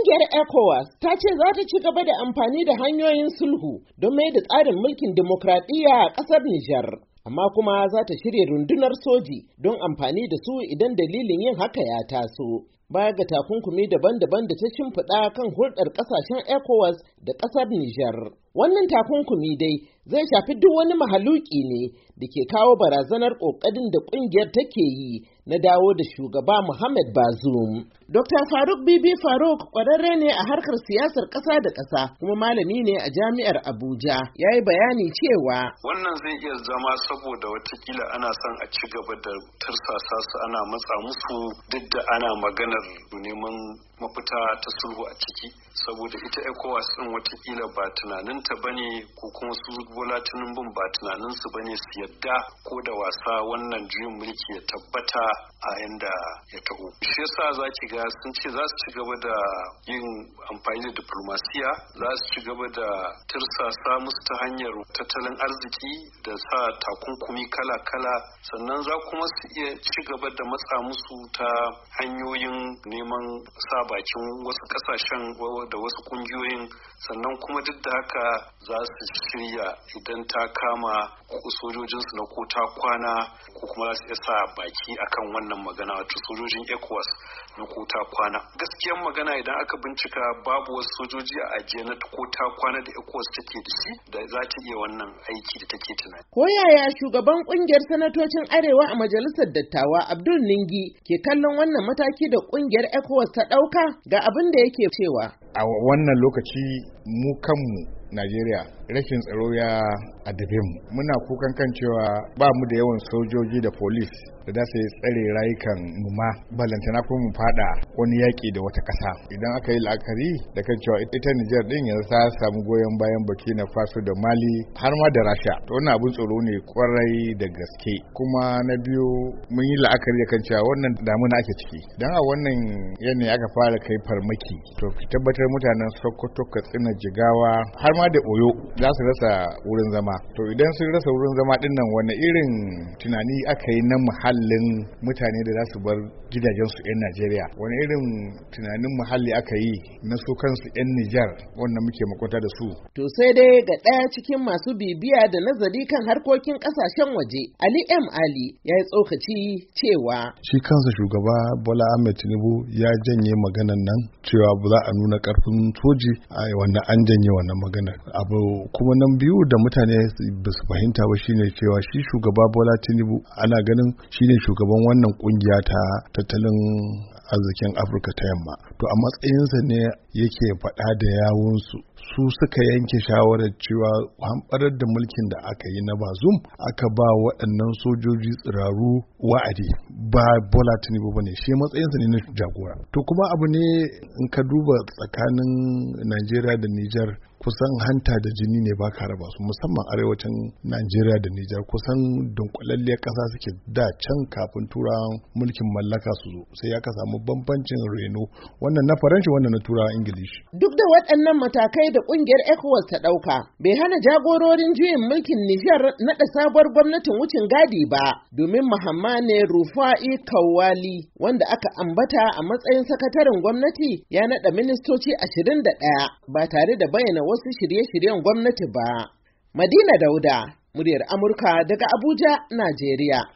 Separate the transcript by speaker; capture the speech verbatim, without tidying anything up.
Speaker 1: Ƙungiyar ECOWAS ta ce za ta ci gaba da amfani da hanyoyin sulhu don mai da tsarin mulkin dimokuraɗiyya a ƙasar Nijar, amma kuma za ta shirya rundunar soji don amfani da su idan dalilin yin haka ya taso. Baya ga takunkumi daban-daban da ta shimfiɗa kan hulɗar ƙasashen ECOWAS da ƙasar Nijar. Wannan takunkumi dai zai shafi duk wani mahaluki ne da ke kawo barazanar ƙoƙarin da ƙungiyar take yi na dawo da shugaba Muhammad Bazoum. Dokta Faruk Bibi Faruk ƙwararre ne a harkar siyasar ƙasa da ƙasa kuma malami ne a jami'ar Abuja. Ya yi bayani cewa
Speaker 2: wannan zai iya zama saboda watakila ana son a ci gaba da tursasa su, ana matsa musu duk da ana maganar neman mafita ta sulhu a ciki, saboda ita ECOWAS din watakila ba tunaninta bane ko kuma su Bola Tinubu ba tunaninsu bane su yadda ko da wasa wannan juyin mulki ya tabbata a yanda ya taho. Shi yasa zaki ga sun ce za su ci gaba da yin amfani da diplomasiya, za su ci gaba da tirsasa musu ta hanyar tattalin arziki da sa takunkumi kala-kala, sannan za kuma su iya ci gaba da matsa musu ta hanyoyin neman sa bakin wasu kasashen da wasu kungiyoyin, sannan kuma duk da haka za su shirya idan ta kama sojojinsu na ko ta kwana ko kuma za su iya sa baki akan wannan magana, wato sojojin ECOWAS na ko ta kwana. Gaskiyar magana idan aka bincika babu wasu sojoji a ajiye na ko ta kwana da ECOWAS take da shi da za ta iya wannan aiki da take tunani.
Speaker 1: Ko yaya shugaban kungiyar sanatocin Arewa a majalisar dattawa Abdul Ningi ke kallon wannan mataki da kungiyar ECOWAS ta ɗauka? Ga abin da yake cewa.
Speaker 3: A wannan lokaci mu kanmu Najeriya rashin tsaro ya addabe mu. Muna kukan kan cewa ba mu da yawan sojoji da polis da za su tsare rayukan mu ma balantana ko mu fada wani yaki da wata ƙasa. Idan aka yi la'akari da kan cewa ita Nijar din yanzu ta samu goyon bayan Burkina Faso da Mali har ma da Rasha. To wannan abun tsaro ne kwarai da gaske. Kuma na biyu mun yi la'akari da kan cewa wannan damuna ake ciki. Dan a wannan yanayi aka fara kai farmaki. To tabbatar mutanen Sokoto, Katsina, Jigawa har ma da Oyo za su rasa wurin zama. To idan sun rasa wurin zama din nan wani irin tunani aka yi na muhallin mutane da za su bar gidajensu 'yan Najeriya, wani irin tunanin muhalli aka yi na su kansu 'yan Nijar wanda muke makwata da su.
Speaker 1: To sai dai ga ɗaya cikin masu bibiya da nazari kan harkokin ƙasashen waje, Ali M. Ali ya yi tsokaci cewa
Speaker 4: shi kansa shugaba Bola Ahmed Tinubu ya janye maganan nan cewa ba za a nuna ƙarfin soji a wannan an janye wannan maganar. Abu kuma nan biyu da mutane ba su fahimta ba shine cewa shi shugaba Bola Tinubu ana ganin shine shugaban wannan kungiya ta tattalin arzikin Afirka ta Yamma. To a matsayinsa ne yake faɗa da yawunsu. Su suka yanke shawarar cewa hamɓarar da mulkin da aka yi na Bazoum aka ba waɗannan sojoji tsiraru wa'adi, ba Bola Tinubu bane, shi matsayinsa ne na jagora. To kuma abu ne in ka duba tsakanin Najeriya da Nijar kusan hanta da jini ne ba ka raba su, musamman arewacin Najeriya da Nijar kusan dunkulalliyar ƙasa suke da can kafin turawan mulkin mallaka su zo, sai ya ka samu bambancin reno, wannan na Faranshi wannan na turawan Ingilishi.
Speaker 1: Duk da waɗannan matakai da ƙungiyar ECOWAS ta ɗauka bai hana jagororin juyin mulkin Nijar naɗa sabuwar gwamnatin wucin gadi ba, domin Mahammane Rufa'i Kawali wanda aka ambata a matsayin sakataren gwamnati ya naɗa ministoci ashirin da ɗaya ba tare da bayyana wasu shirye-shiryen gwamnati ba. Madina Dauda, muryar Amurka daga Abuja, Najeriya.